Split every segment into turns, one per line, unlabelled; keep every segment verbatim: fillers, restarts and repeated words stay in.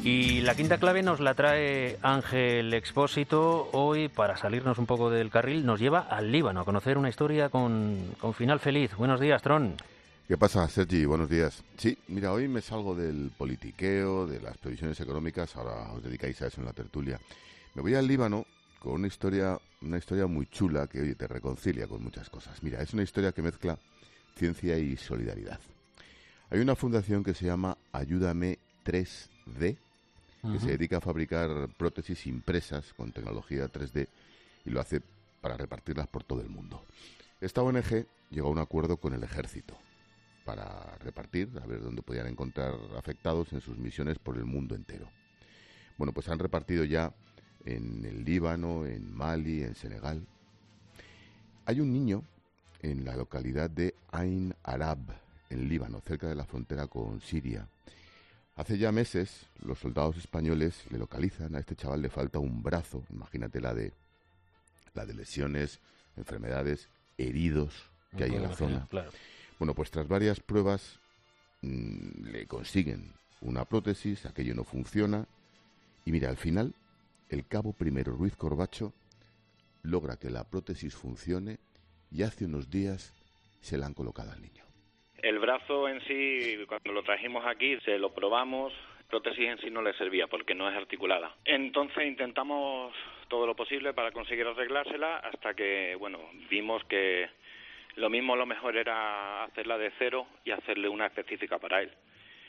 Y la quinta clave nos la trae Ángel Expósito. Hoy, para salirnos un poco del carril, nos lleva al Líbano a conocer una historia con, con final feliz. Buenos días, Tron.
¿Qué pasa, Sergi? Buenos días. Sí, mira, hoy me salgo del politiqueo, de las previsiones económicas, ahora os dedicáis a eso en la tertulia. Me voy al Líbano con una historia, una historia muy chula que, oye, te reconcilia con muchas cosas. Mira, es una historia que mezcla ciencia y solidaridad. Hay una fundación que se llama Ayúdame tres D, que uh-huh. se dedica a fabricar prótesis impresas con tecnología tres D y lo hace para repartirlas por todo el mundo. Esta O N Ge llegó a un acuerdo con el ejército para repartir, a ver dónde podían encontrar afectados en sus misiones por el mundo entero. Bueno, pues han repartido ya en el Líbano, en Mali, en Senegal. Hay un niño en la localidad de Ain Arab, en Líbano, cerca de la frontera con Siria. Hace ya meses los soldados españoles le localizan, a este chaval le falta un brazo, imagínate la de, la de lesiones, enfermedades, heridos que hay en la zona.
Claro.
Bueno, pues tras varias pruebas mmm, le consiguen una prótesis, aquello no funciona, y mira, al final, el cabo primero Ruiz Corbacho logra que la prótesis funcione y hace unos días se la han colocado al niño.
El brazo en sí, cuando lo trajimos aquí, se lo probamos, la prótesis en sí no le servía porque no es articulada. Entonces intentamos todo lo posible para conseguir arreglársela hasta que, bueno, vimos que lo mismo, lo mejor era hacerla de cero y hacerle una específica para él.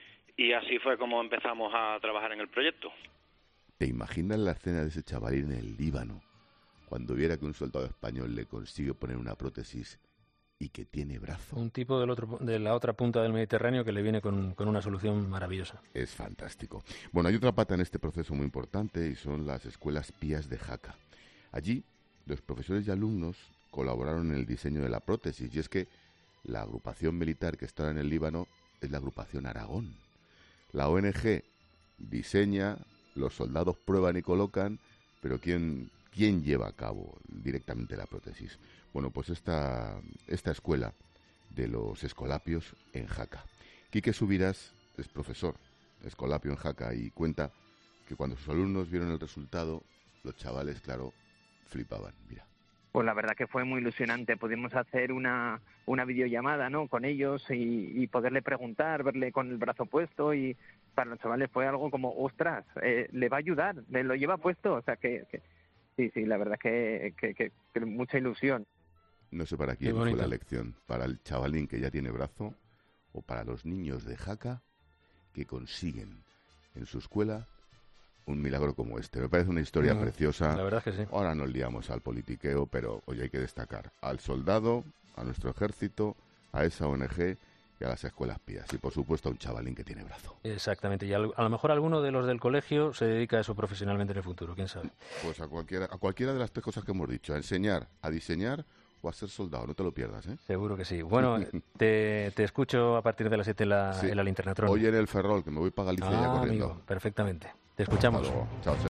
Y así fue como empezamos a trabajar en el proyecto.
¿Te imaginas la escena de ese chavalín en el Líbano cuando viera que un soldado español le consigue poner una prótesis y que tiene brazo?
Un tipo del otro, de la otra punta del Mediterráneo que le viene con, con una solución maravillosa.
Es fantástico. Bueno, hay otra pata en este proceso muy importante y son las escuelas pías de Jaca. Allí, los profesores y alumnos colaboraron en el diseño de la prótesis, y es que la agrupación militar que está en el Líbano es la agrupación Aragón. La O N Ge diseña, los soldados prueban y colocan, pero ¿quién, quién lleva a cabo directamente la prótesis? Bueno, pues esta, esta escuela de los escolapios en Jaca. Quique Subirás es profesor escolapio en Jaca y cuenta que cuando sus alumnos vieron el resultado, los chavales, claro, flipaban, mira.
Pues la verdad que fue muy ilusionante. Pudimos hacer una, una videollamada, ¿no?, con ellos y, y poderle preguntar, verle con el brazo puesto, y para los chavales fue algo como, ostras, eh, le va a ayudar, le lo lleva puesto, o sea que, que sí, sí, la verdad que, que, que, que mucha ilusión.
No sé para quién fue la lección, para el chavalín que ya tiene brazo o para los niños de Jaca que consiguen en su escuela un milagro como este. Me parece una historia mm, preciosa.
La verdad es que sí.
Ahora nos liamos al politiqueo, pero hoy hay que destacar al soldado, a nuestro ejército, a esa O N Ge y a las escuelas pías. Y por supuesto a un chavalín que tiene brazo.
Exactamente. Y a lo mejor alguno de los del colegio se dedica a eso profesionalmente en el futuro, quién sabe.
Pues a cualquiera, a cualquiera de las tres cosas que hemos dicho, a enseñar, a diseñar o a ser soldado, no te lo pierdas, ¿eh?
Seguro que sí. Bueno, te, te escucho a partir de las siete en la,
sí.
en la linterna, Tron.
Hoy en el Ferrol, que me voy para Galicia
ah,
ya corriendo.
Amigo, perfectamente. Te escuchamos.
Hasta luego. Chao, chao.